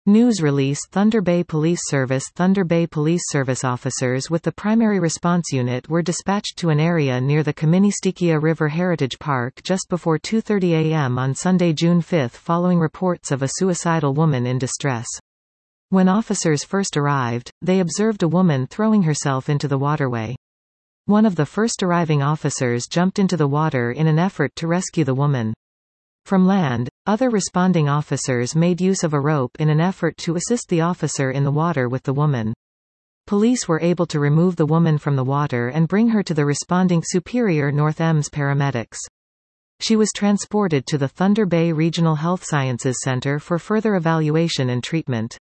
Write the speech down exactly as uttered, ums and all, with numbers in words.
News release Thunder Bay Police Service Thunder Bay Police Service officers with the Primary Response Unit were dispatched to an area near the Kaministiquia River Heritage Park just before two thirty a m on Sunday, June fifth, following reports of a suicidal woman in distress. When officers first arrived, they observed a woman throwing herself into the waterway. One of the first arriving officers jumped into the water in an effort to rescue the woman. From land, other responding officers made use of a rope in an effort to assist the officer in the water with the woman. Police were able to remove the woman from the water and bring her to the responding Superior North E M S paramedics. She was transported to the Thunder Bay Regional Health Sciences Center for further evaluation and treatment.